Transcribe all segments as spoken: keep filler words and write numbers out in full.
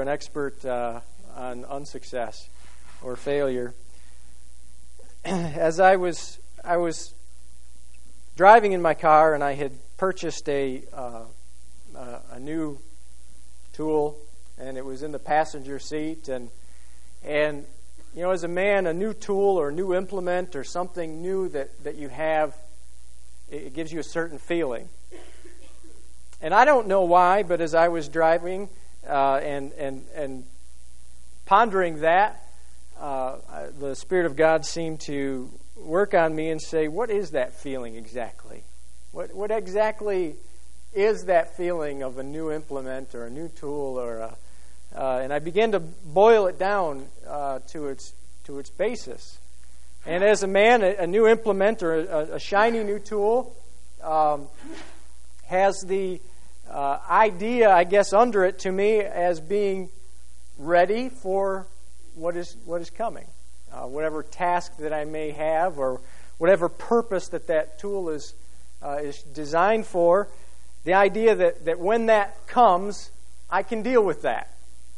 an expert uh, on unsuccess or failure. As I was, I was driving in my car, and I had purchased a uh, uh, a new tool, and it was in the passenger seat, and and you know, as a man, a new tool or a new implement or something new that, that you have, it gives you a certain feeling. And I don't know why, but as I was driving uh, and and and pondering that, uh, the Spirit of God seemed to work on me and say, "What is that feeling exactly? What what exactly is that feeling of a new implement or a new tool or a?" Uh, and I began to boil it down uh, to its to its basis. And as a man, a, a new implement or a, a shiny new tool um, has the uh, idea, I guess, under it to me as being ready for what is what is coming, uh, whatever task that I may have, or whatever purpose that that tool is uh, is designed for. The idea that that when that comes, I can deal with that.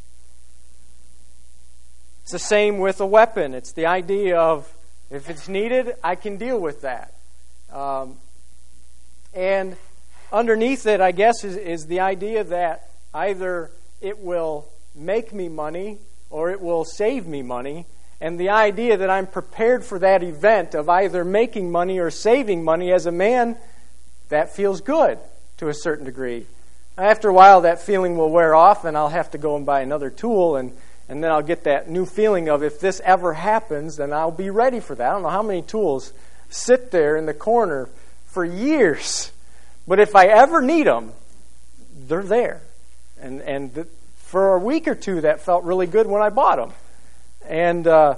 It's the same with a weapon. It's the idea of, if it's needed, I can deal with that. Um, and underneath it, I guess, is, is the idea that either it will make me money or it will save me money. And the idea that I'm prepared for that event of either making money or saving money, as a man, that feels good to a certain degree. After a while, that feeling will wear off, and I'll have to go and buy another tool, and And then I'll get that new feeling of, if this ever happens, then I'll be ready for that. I don't know how many tools sit there in the corner for years. But if I ever need them, they're there. And and the, for a week or two, that felt really good when I bought them. And uh,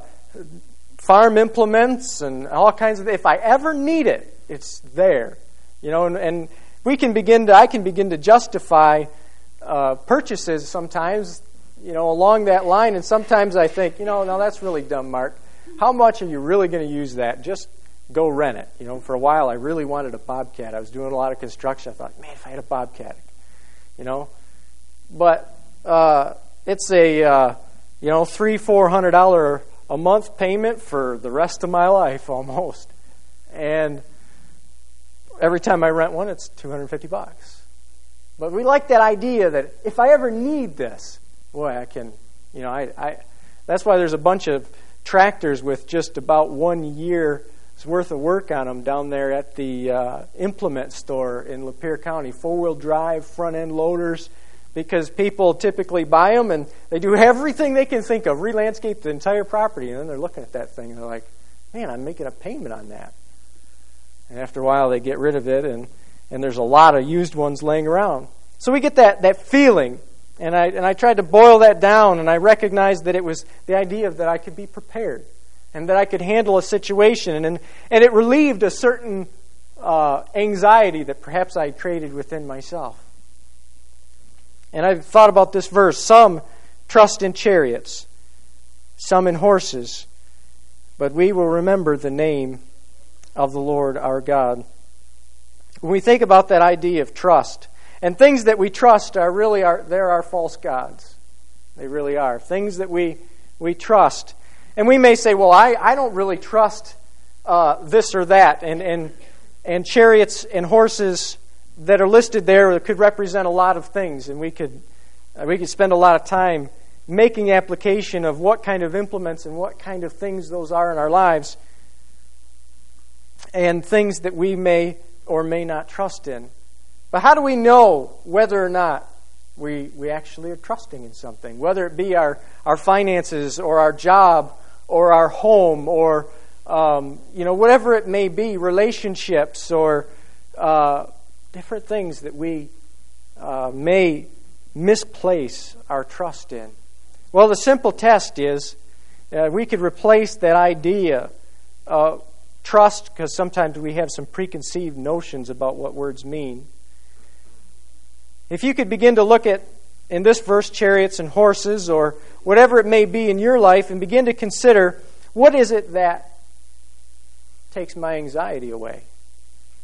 farm implements and all kinds of, if I ever need it, it's there. You know, and, and we can begin to, I can begin to justify uh, purchases sometimes, you know, along that line, and sometimes I think, you know, no, that's really dumb, Mark. How much are you really going to use that? Just go rent it. You know, for a while, I really wanted a Bobcat. I was doing a lot of construction. I thought, man, if I had a Bobcat, you know. But uh, it's a, uh, you know, three, four hundred dollar a month payment for the rest of my life almost. And every time I rent one, it's two hundred fifty bucks. But we like that idea that if I ever need this, boy, I can, you know, I, I. That's why there's a bunch of tractors with just about one year's worth of work on them down there at the uh, implement store in Lapeer County. Four-wheel drive, front-end loaders, because people typically buy them and they do everything they can think of, re-landscape the entire property, and then they're looking at that thing and they're like, man, I'm making a payment on that. And after a while, they get rid of it, and, and there's a lot of used ones laying around. So we get that, that feeling. And I and I tried to boil that down, and I recognized that it was the idea that I could be prepared and that I could handle a situation. And, and it relieved a certain uh, anxiety that perhaps I had created within myself. And I've thought about this verse. Some trust in chariots, some in horses, but we will remember the name of the Lord our God. When we think about that idea of trust, and things that we trust are really our, they're our false gods. They really are. Things that we we trust. And we may say, well, I, I don't really trust uh, this or that. And, and and chariots and horses that are listed there could represent a lot of things. And we could uh, we could spend a lot of time making application of what kind of implements and what kind of things those are in our lives. And things that we may or may not trust in. But how do we know whether or not we we actually are trusting in something? Whether it be our, our finances or our job or our home or um, you know, whatever it may be, relationships or uh, different things that we uh, may misplace our trust in. Well, the simple test is uh, we could replace that idea of trust, because sometimes we have some preconceived notions about what words mean. If you could begin to look at, in this verse, chariots and horses or whatever it may be in your life, and begin to consider, what is it that takes my anxiety away?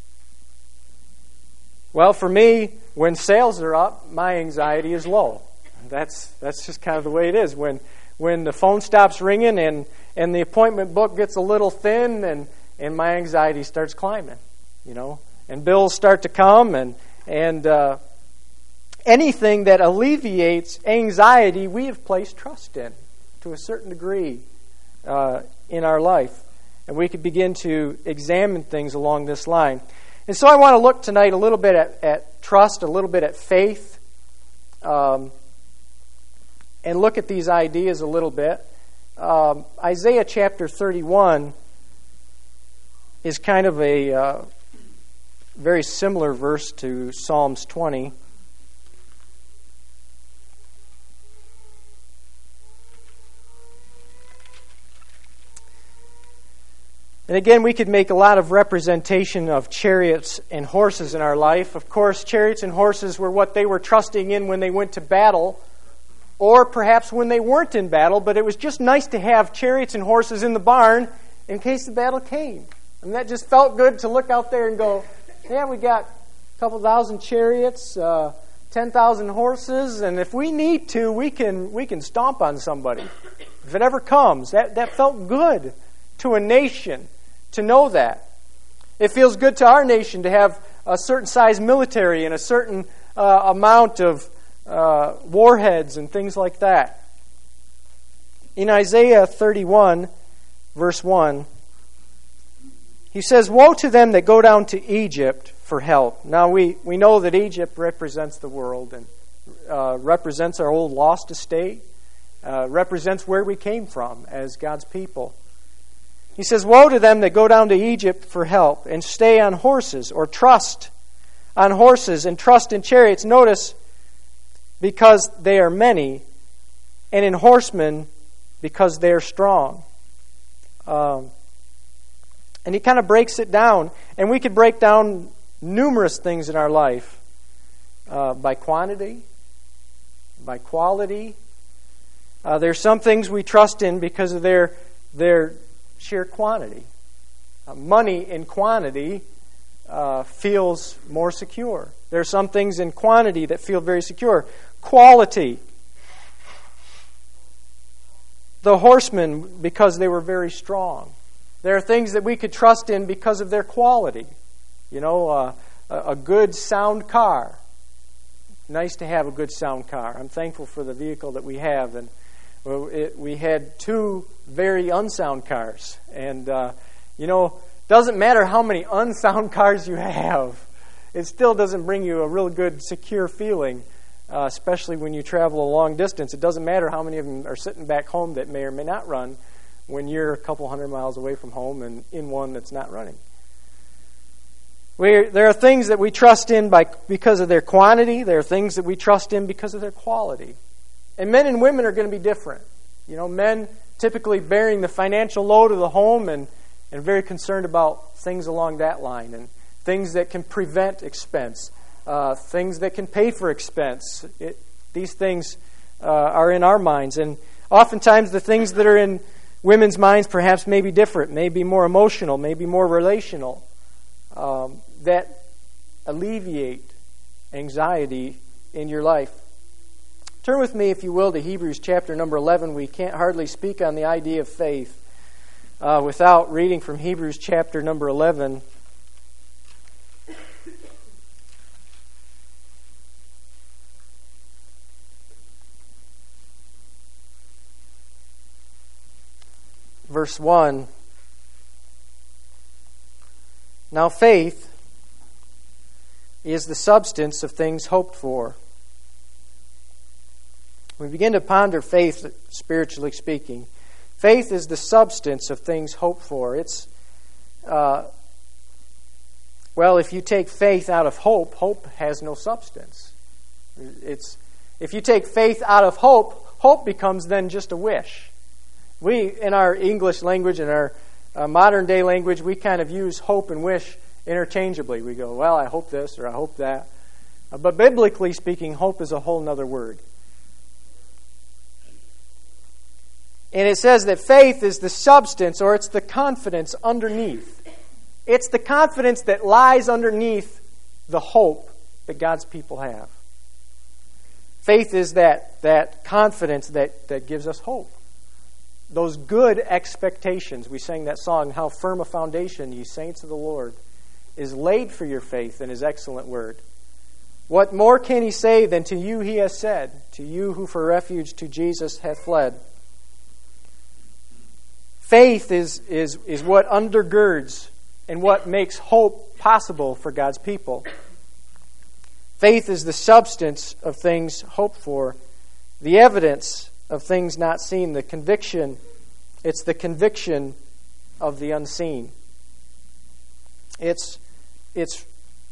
Well, for me, when sales are up, my anxiety is low. That's that's just kind of the way it is. When when the phone stops ringing and, and the appointment book gets a little thin, and, and my anxiety starts climbing, you know, and bills start to come, and and uh, anything that alleviates anxiety, we have placed trust in to a certain degree uh, in our life, and we could begin to examine things along this line. And so I want to look tonight a little bit at, at trust, a little bit at faith. Um, and look at these ideas a little bit. Um, Isaiah chapter thirty-one is kind of a uh, very similar verse to Psalms twenty. And again, we could make a lot of representation of chariots and horses in our life. Of course, chariots and horses were what they were trusting in when they went to battle, or perhaps when they weren't in battle, but it was just nice to have chariots and horses in the barn in case the battle came. And that just felt good to look out there and go, yeah, we got a couple thousand chariots, uh, ten thousand horses, and if we need to, we can we can stomp on somebody. If it ever comes, that, that felt good to a nation to know that. It feels good to our nation to have a certain size military and a certain uh, amount of uh, warheads and things like that. In Isaiah thirty-one, verse one, he says, "Woe to them that go down to Egypt for help." Now we, we know that Egypt represents the world and uh, represents our old lost estate, uh, represents where we came from as God's people. He says, "Woe to them that go down to Egypt for help and stay on horses," or trust on horses and trust in chariots. Notice, because they are many, and in horsemen, because they are strong. Um, and he kind of breaks it down. And we could break down numerous things in our life uh, by quantity, by quality. Uh, there's some things we trust in because of their their sheer quantity. Uh, money in quantity uh, feels more secure. There are some things in quantity that feel very secure. Quality. The horsemen, because they were very strong. There are things that we could trust in because of their quality. You know, uh, a, a good sound car. Nice to have a good sound car. I'm thankful for the vehicle that we have, and It, we had two very unsound cars. And, uh, you know, doesn't matter how many unsound cars you have, it still doesn't bring you a real good, secure feeling, uh, especially when you travel a long distance. It doesn't matter how many of them are sitting back home that may or may not run when you're a couple hundred miles away from home and in one that's not running. We're, there are things that we trust in by because of their quantity. There are things that we trust in because of their quality. And men and women are going to be different. You know, men typically bearing the financial load of the home and, and very concerned about things along that line and things that can prevent expense, uh, things that can pay for expense. It, these things uh, are in our minds. And oftentimes the things that are in women's minds perhaps may be different, may be more emotional, may be more relational, um, that alleviate anxiety in your life. Turn with me, if you will, to Hebrews chapter number eleven. We can't hardly speak on the idea of faith uh, without reading from Hebrews chapter number eleven. Verse one. Now faith is the substance of things hoped for. We begin to ponder faith, spiritually speaking. Faith is the substance of things hoped for. It's, uh, well, if you take faith out of hope, hope has no substance. It's if you take faith out of hope, hope becomes then just a wish. We, in our English language, in our uh, modern day language, we kind of use hope and wish interchangeably. We go, well, I hope this or I hope that. Uh, but biblically speaking, hope is a whole other word. And it says that faith is the substance, or it's the confidence underneath. It's the confidence that lies underneath the hope that God's people have. Faith is that, that confidence that, that gives us hope. Those good expectations. We sang that song, "How firm a foundation, ye saints of the Lord, is laid for your faith in His excellent word." What more can He say than to you He has said, to you who for refuge to Jesus hath fled? Faith is, is, is what undergirds and what makes hope possible for God's people. Faith is the substance of things hoped for, the evidence of things not seen, the conviction. It's the conviction of the unseen. It's, it's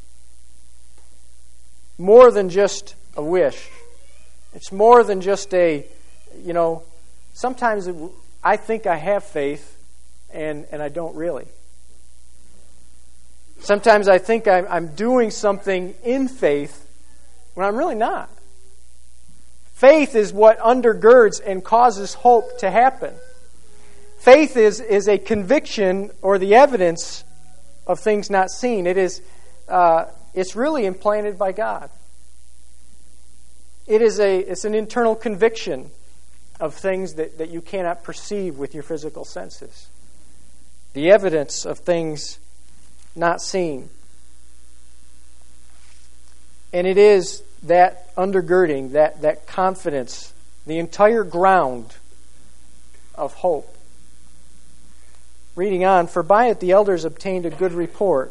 more than just a wish. It's more than just a, you know, sometimes it, I think I have faith and, and I don't really. Sometimes I think I'm, I'm doing something in faith when I'm really not. Faith is what undergirds and causes hope to happen. Faith is, is a conviction or the evidence of things not seen. It is, uh, it's really implanted by God. It is a, it's an internal conviction of things that, that you cannot perceive with your physical senses. The evidence of things not seen. And it is that undergirding, that, that confidence, the entire ground of hope. Reading on, "For by it the elders obtained a good report."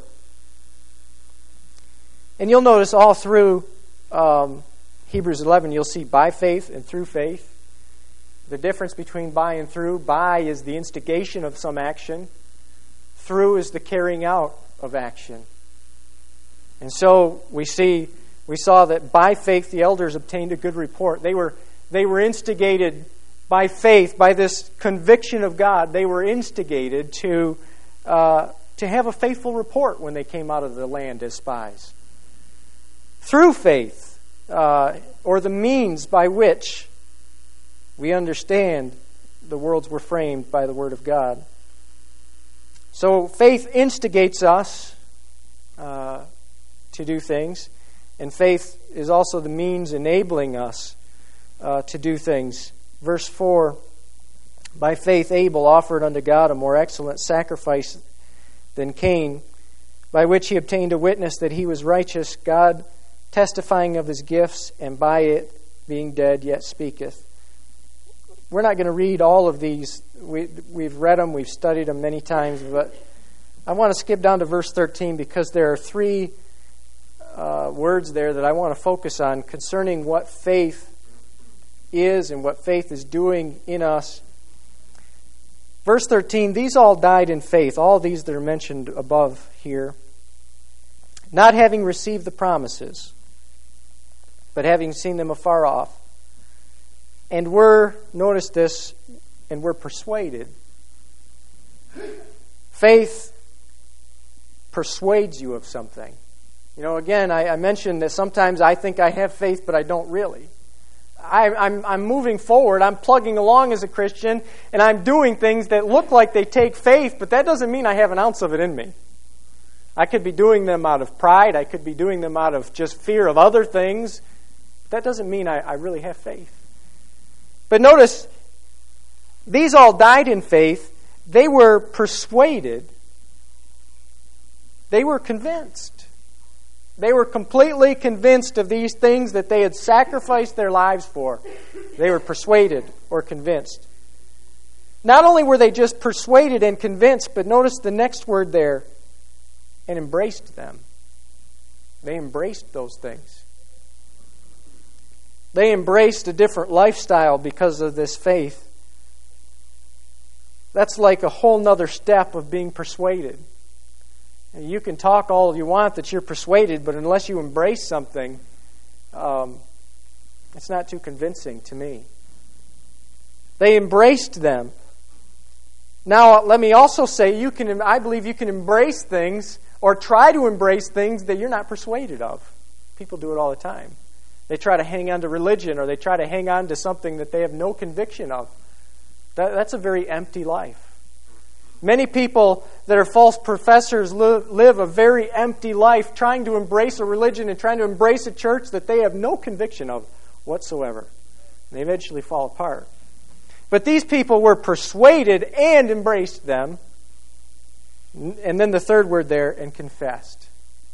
And you'll notice all through um, Hebrews eleven, you'll see by faith and through faith. The difference between by and through: by is the instigation of some action. Through is the carrying out of action. And so we see, we saw that by faith the elders obtained a good report. They were, they were instigated by faith, by this conviction of God. They were instigated to, uh, to have a faithful report when they came out of the land as spies. Through faith, uh, or the means by which we understand the worlds were framed by the Word of God. So faith instigates us uh, to do things, and faith is also the means enabling us uh, to do things. Verse four, "By faith Abel offered unto God a more excellent sacrifice than Cain, by which he obtained a witness that he was righteous, God testifying of his gifts, and by it, being dead, yet speaketh." We're not going to read all of these. We, we've read them, we've studied them many times, but I want to skip down to verse thirteen because there are three uh, words there that I want to focus on concerning what faith is and what faith is doing in us. Verse thirteen, "These all died in faith," all these that are mentioned above here, "not having received the promises, but having seen them afar off, and were," notice this, "and were persuaded." Faith persuades you of something. You know, again, I, I mentioned that sometimes I think I have faith, but I don't really. I, I'm, I'm moving forward, I'm plugging along as a Christian, and I'm doing things that look like they take faith, but that doesn't mean I have an ounce of it in me. I could be doing them out of pride, I could be doing them out of just fear of other things. That doesn't mean I, I really have faith. But notice, these all died in faith. They were persuaded. They were convinced. They were completely convinced of these things that they had sacrificed their lives for. They were persuaded or convinced. Not only were they just persuaded and convinced, but notice the next word there, and embraced them. They embraced those things. They embraced a different lifestyle because of this faith. That's like a whole nother step of being persuaded. And you can talk all you want that you're persuaded, but unless you embrace something, um, it's not too convincing to me. They embraced them. Now, let me also say, you can. I believe you can embrace things or try to embrace things that you're not persuaded of. People do it all the time. They try to hang on to religion, or they try to hang on to something that they have no conviction of. That, that's a very empty life. Many people that are false professors live, live a very empty life trying to embrace a religion and trying to embrace a church that they have no conviction of whatsoever. They eventually fall apart. But these people were persuaded and embraced them. And then the third word there, and confessed.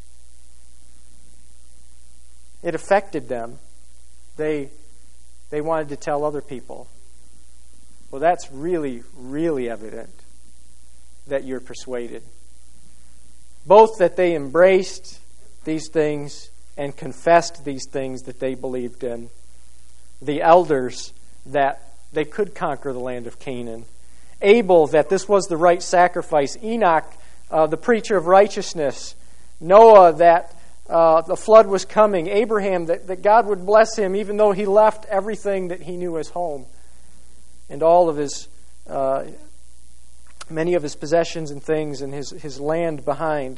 It affected them. They, they wanted to tell other people. Well, that's really, really evident that you're persuaded. Both that they embraced these things and confessed these things that they believed in. The elders, that they could conquer the land of Canaan. Abel, that this was the right sacrifice. Enoch, uh, the preacher of righteousness. Noah, that uh, the flood was coming. Abraham, that, that God would bless him even though he left everything that he knew as home. And all of his, uh, many of his possessions and things and his, his land behind.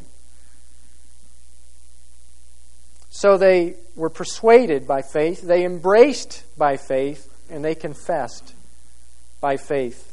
So they were persuaded by faith, they embraced by faith, and they confessed by faith.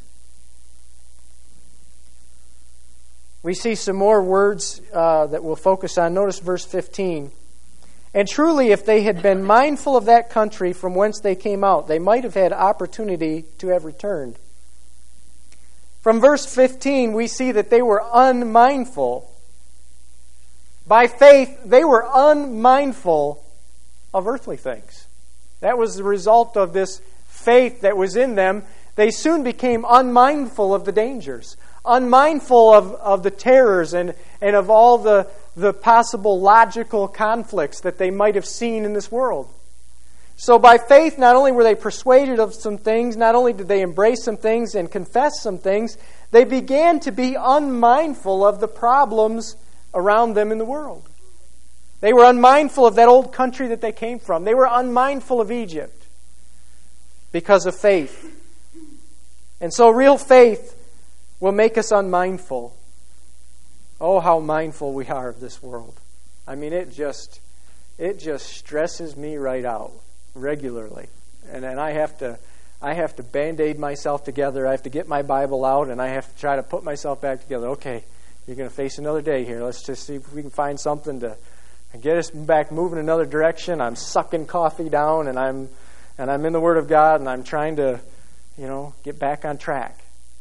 We see some more words uh, that we'll focus on. Notice verse fifteen. And truly, if they had been mindful of that country from whence they came out, they might have had opportunity to have returned. From verse fifteen, we see that they were unmindful. By faith, they were unmindful of earthly things. That was the result of this faith that was in them. They soon became unmindful of the dangers, unmindful of, of the terrors and, and of all the, the possible logical conflicts that they might have seen in this world. So by faith, not only were they persuaded of some things, not only did they embrace some things and confess some things, they began to be unmindful of the problems around them in the world. They were unmindful of that old country that they came from. They were unmindful of Egypt because of faith. And so real faith will make us unmindful. Oh, how mindful we are of this world. I mean, it just it just stresses me right out regularly. And then I have to I have to band-aid myself together. I have to get my Bible out and I have to try to put myself back together. Okay, you're going to face another day here. Let's just see if we can find something to get us back moving another direction. I'm sucking coffee down and I'm and I'm in the Word of God and I'm trying to, you know, get back on track.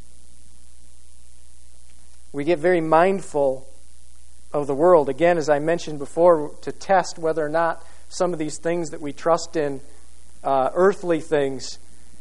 We get very mindful of the world. Again, as I mentioned before, to test whether or not some of these things that we trust in, uh, earthly things,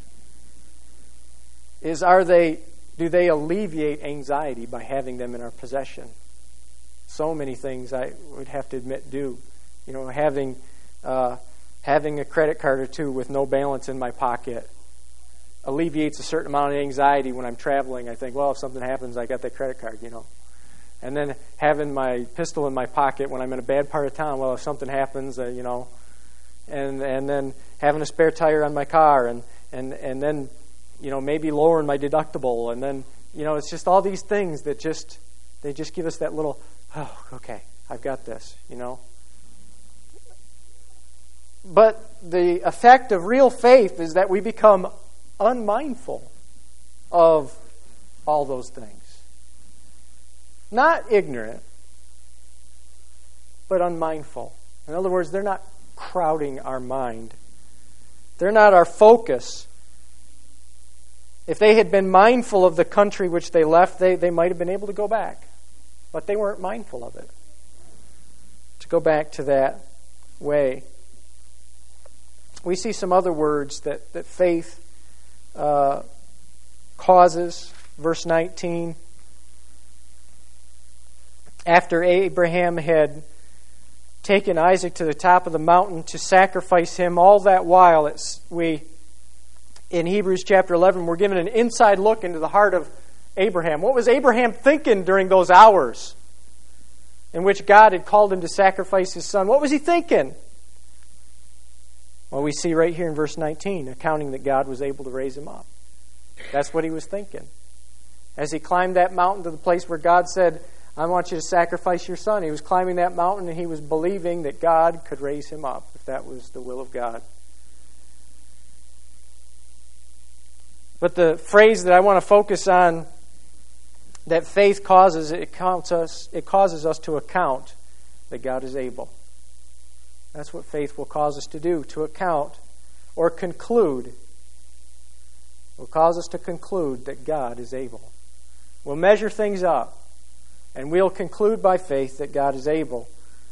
is are they do they alleviate anxiety by having them in our possession? So many things I would have to admit do. You know, having uh, having a credit card or two with no balance in my pocket alleviates a certain amount of anxiety when I'm traveling. I think, well, if something happens, I got that credit card, you know. And then having my pistol in my pocket when I'm in a bad part of town, well, if something happens, uh, you know. And and then having a spare tire on my car, and, and, and then, you know, maybe lowering my deductible. And then, you know, it's just all these things that just, they just give us that little, oh, okay, I've got this, you know. But the effect of real faith is that we become unmindful of all those things. Not ignorant, but unmindful. In other words, they're not crowding our mind. They're not our focus. If they had been mindful of the country which they left, they, they might have been able to go back. But they weren't mindful of it. To go back to that way. We see some other words that, that faith uh, causes. Verse nineteen. After Abraham had taken Isaac to the top of the mountain to sacrifice him, all that while it's, we, in Hebrews chapter eleven, we're given an inside look into the heart of Abraham. What was Abraham thinking during those hours in which God had called him to sacrifice his son? What was he thinking? Well, we see right here in verse nineteen, accounting that God was able to raise him up. That's what he was thinking. As he climbed that mountain to the place where God said, I want you to sacrifice your son. He was climbing that mountain and he was believing that God could raise him up, if that was the will of God. But the phrase that I want to focus on that faith causes, it counts us, it causes us to account that God is able. That's what faith will cause us to do, to account or conclude, will cause us to conclude that God is able. We'll measure things up, and we'll conclude by faith that God is able.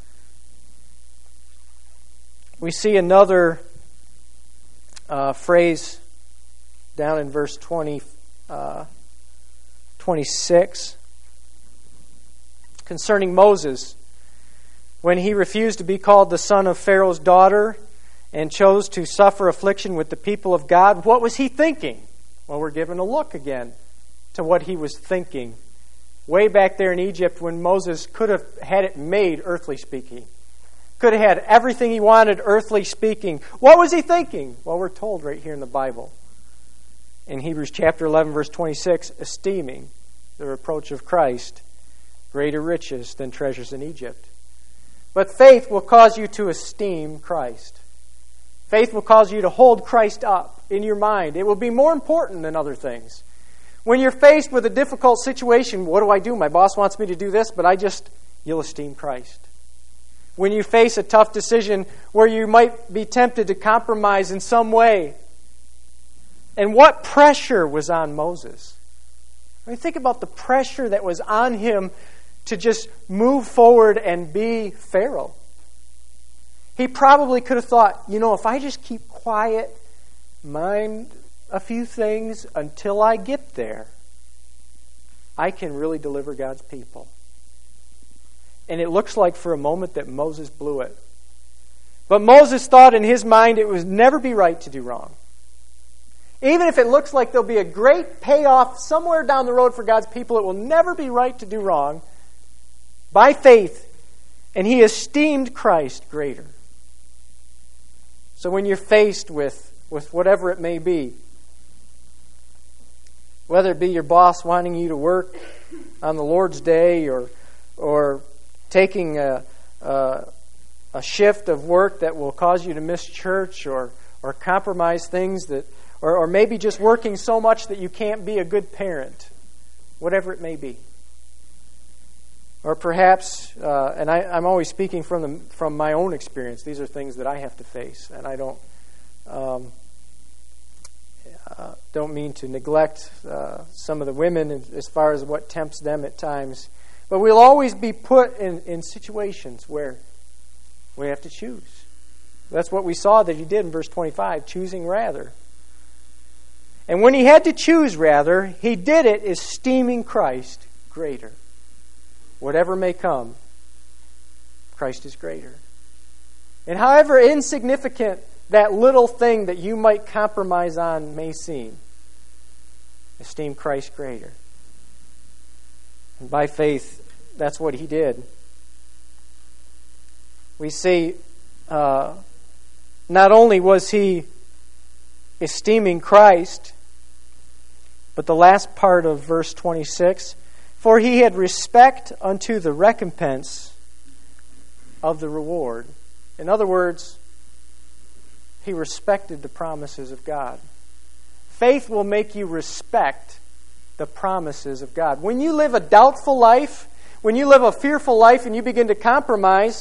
We see another uh, phrase down in verse twenty, uh, twenty-six concerning Moses. When he refused to be called the son of Pharaoh's daughter and chose to suffer affliction with the people of God, what was he thinking? Well, we're given a look again to what he was thinking way back there in Egypt when Moses could have had it made, earthly speaking. Could have had everything he wanted, earthly speaking. What was he thinking? Well, we're told right here in the Bible. In Hebrews chapter eleven, verse twenty-six, esteeming the reproach of Christ greater riches than treasures in Egypt. But faith will cause you to esteem Christ. Faith will cause you to hold Christ up in your mind. It will be more important than other things. When you're faced with a difficult situation, what do I do? My boss wants me to do this, but I just, you'll esteem Christ. When you face a tough decision where you might be tempted to compromise in some way. And what pressure was on Moses? I mean, think about the pressure that was on him to just move forward and be Pharaoh. He probably could have thought, you know, if I just keep quiet, mind a few things until I get there, I can really deliver God's people. And it looks like for a moment that Moses blew it. But Moses thought in his mind it would never be right to do wrong. Even if it looks like there'll be a great payoff somewhere down the road for God's people, it will never be right to do wrong. By faith, and he esteemed Christ greater. So when you're faced with, with whatever it may be, whether it be your boss wanting you to work on the Lord's day or or taking a, a, a shift of work that will cause you to miss church or, or compromise things that, or, or maybe just working so much that you can't be a good parent, whatever it may be. Or perhaps, uh, and I, I'm always speaking from the, from my own experience. These are things that I have to face, and I don't um, uh, don't mean to neglect uh, some of the women as far as what tempts them at times. But we'll always be put in, in situations where we have to choose. That's what we saw that he did in verse twenty-five, choosing rather. And when he had to choose rather, he did it esteeming Christ greater. Whatever may come, Christ is greater. And however insignificant that little thing that you might compromise on may seem, esteem Christ greater. And by faith, that's what he did. We see uh, not only was he esteeming Christ, but the last part of verse twenty-six, for he had respect unto the recompense of the reward. In other words, he respected the promises of God. Faith will make you respect the promises of God. When you live a doubtful life, when you live a fearful life and you begin to compromise,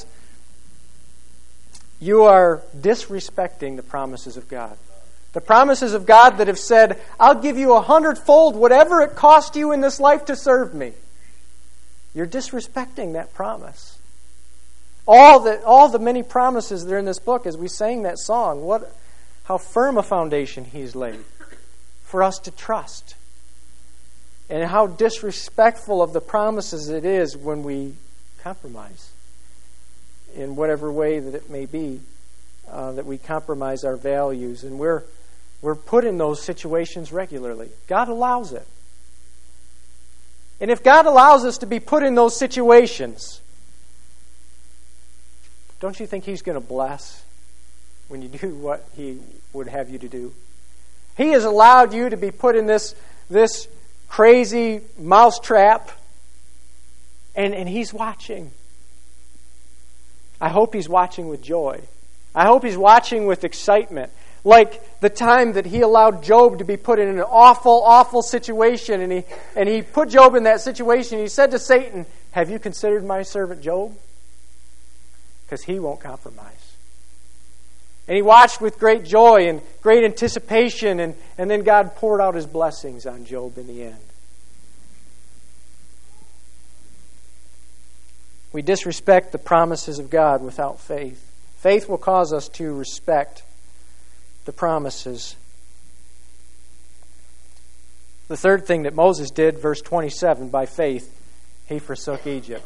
you are disrespecting the promises of God. The promises of God that have said, I'll give you a hundredfold whatever it cost you in this life to serve me. You're disrespecting that promise. All the, all the many promises that are in this book, as we sang that song, what, how firm a foundation he's laid for us to trust. And how disrespectful of the promises it is when we compromise in whatever way that it may be, uh, that we compromise our values. And we're we're put in those situations regularly. God allows it. And if God allows us to be put in those situations, don't you think He's going to bless when you do what He would have you to do? He has allowed you to be put in this, this crazy mousetrap, and, and He's watching. I hope He's watching with joy. I hope He's watching with excitement. Like the time that He allowed Job to be put in an awful, awful situation, and he and he put Job in that situation. He said to Satan, have you considered my servant Job? Because he won't compromise. And he watched with great joy and great anticipation, and, and then God poured out his blessings on Job in the end. We disrespect the promises of God without faith. Faith will cause us to respect the promises. The third thing that Moses did, verse twenty-seven, by faith, he forsook Egypt.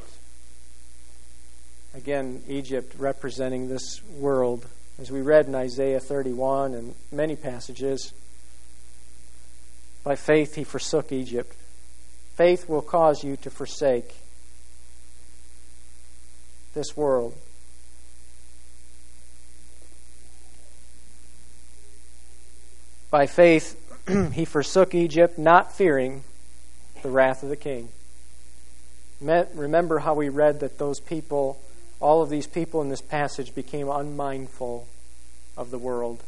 Again, Egypt representing this world. As we read in Isaiah thirty-one and many passages, by faith he forsook Egypt. Faith will cause you to forsake this world. By faith he forsook Egypt, not fearing the wrath of the king. Remember how we read that those people, all of these people in this passage, became unmindful of the world.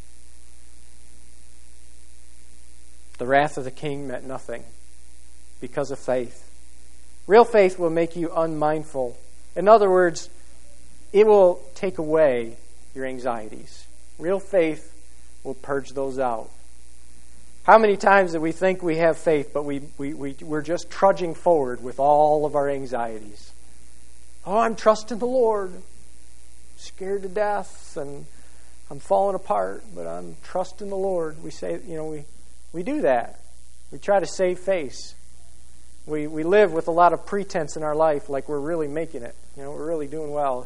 The wrath of the king meant nothing because of faith. Real faith will make you unmindful. In other words, it will take away your anxieties. Real faith will purge those out. How many times do we think we have faith, but we, we, we, we're just trudging forward with all of our anxieties? Oh, I'm trusting the Lord. Scared to death, and I'm falling apart, but I'm trusting the Lord. We say, you know, we, we do that. We try to save face. We we live with a lot of pretense in our life, like we're really making it. You know, we're really doing well.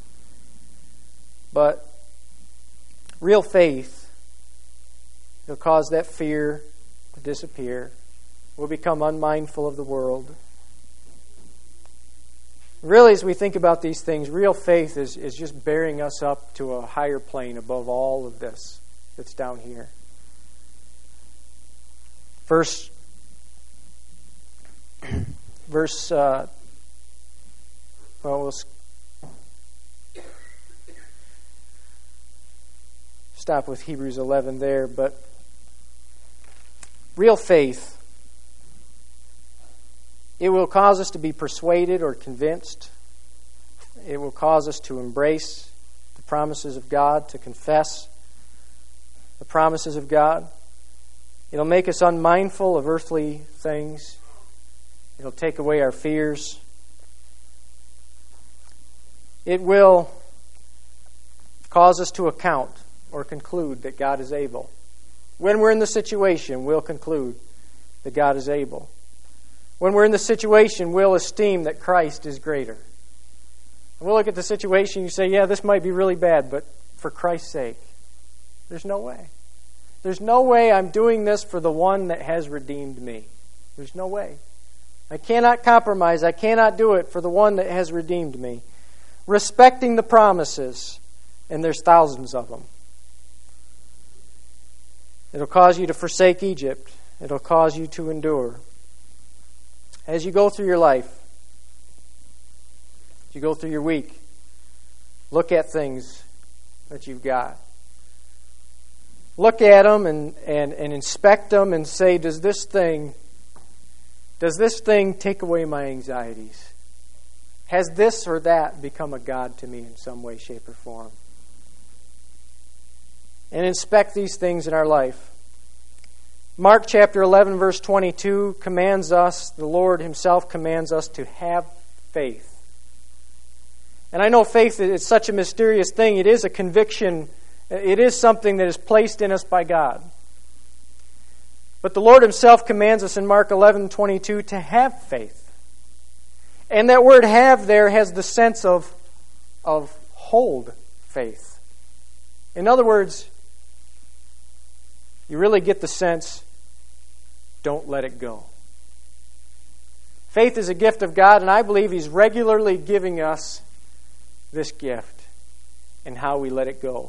But real faith will cause that fear to disappear. We'll become unmindful of the world. Really, as we think about these things, real faith is, is just bearing us up to a higher plane above all of this that's down here. Verse, verse, uh, well, we'll stop with Hebrews eleven there, but real faith, it will cause us to be persuaded or convinced. It will cause us to embrace the promises of God, to confess the promises of God. It'll make us unmindful of earthly things. It'll take away our fears. It will cause us to account or conclude that God is able. When we're in the situation, we'll conclude that God is able. When we're in the situation, we'll esteem that Christ is greater. And we'll look at the situation and you say, yeah, this might be really bad, but for Christ's sake, there's no way. There's no way I'm doing this for the one that has redeemed me. There's no way. I cannot compromise. I cannot do it for the one that has redeemed me. Respecting the promises, and there's thousands of them. It'll cause you to forsake Egypt. It'll cause you to endure. As you go through your life, as you go through your week, look at things that you've got. Look at them and, and, and inspect them and say, does this thing, does this thing take away my anxieties? Has this or that become a God to me in some way, shape, or form? And inspect these things in our life. Mark chapter eleven, verse twenty-two commands us, the Lord himself commands us to have faith. And I know faith is such a mysterious thing. It is a conviction. It is something that is placed in us by God. But the Lord himself commands us in Mark eleven twenty-two to have faith. And that word have there has the sense of, of hold faith. In other words, you really get the sense, don't let it go. Faith is a gift of God, and I believe he's regularly giving us this gift and how we let it go.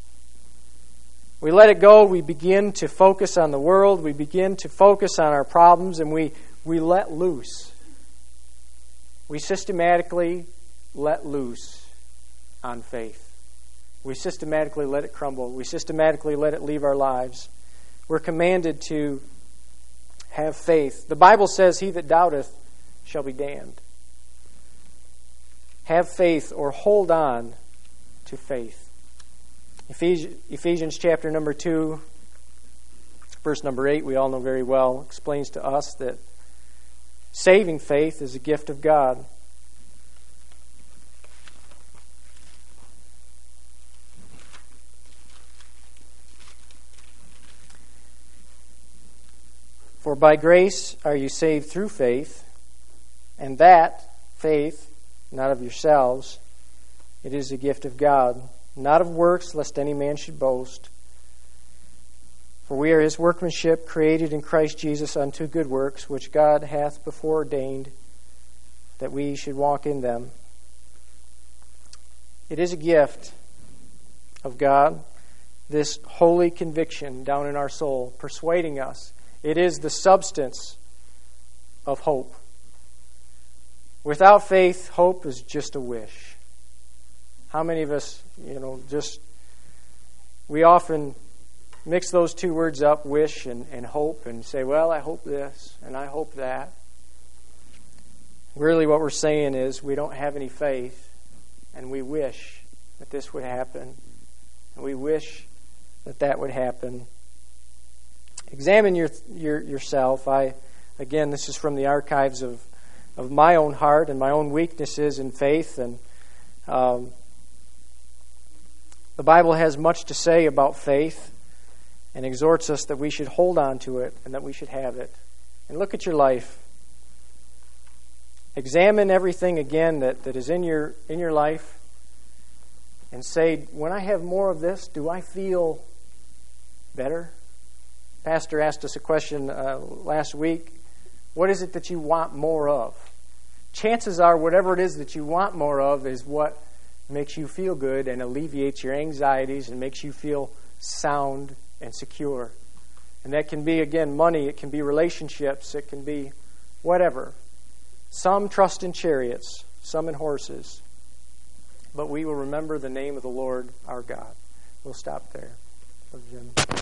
We let it go, we begin to focus on the world, we begin to focus on our problems, and we, we let loose. We systematically let loose on faith. We systematically let it crumble. We systematically let it leave our lives. We're commanded to have faith. The Bible says, he that doubteth shall be damned. Have faith or hold on to faith. Ephesians chapter number two, verse number eight, we all know very well, explains to us that saving faith is a gift of God. For by grace are you saved through faith, and that faith, not of yourselves, it is a gift of God, not of works, lest any man should boast. For we are his workmanship, created in Christ Jesus unto good works, which God hath before ordained that we should walk in them. It is a gift of God, this holy conviction down in our soul, persuading us. It is the substance of hope. Without faith, hope is just a wish. How many of us, you know, just, we often mix those two words up, wish and, and hope, and say, well, I hope this and I hope that. Really what we're saying is we don't have any faith, and we wish that this would happen, and we wish that that would happen. Examine your, your yourself. I again, this is from the archives of, of my own heart and my own weaknesses in faith, and um, the Bible has much to say about faith and exhorts us that we should hold on to it and that we should have it. And look at your life. Examine everything again that, that is in your in your life and say, when I have more of this, do I feel better? Pastor asked us a question uh, last week. What is it that you want more of? Chances are whatever it is that you want more of is what makes you feel good and alleviates your anxieties and makes you feel sound and secure. And that can be, again, money. It can be relationships. It can be whatever. Some trust in chariots, some in horses. But we will remember the name of the Lord our God. We'll stop there. Jim.